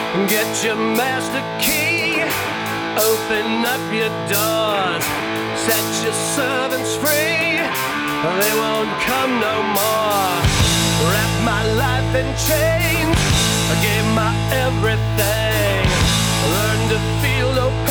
Get your master key, open up your doors, set your servants free, they won't come no more. Wrap my life in chains, I gave my everything, learn to feel no pain.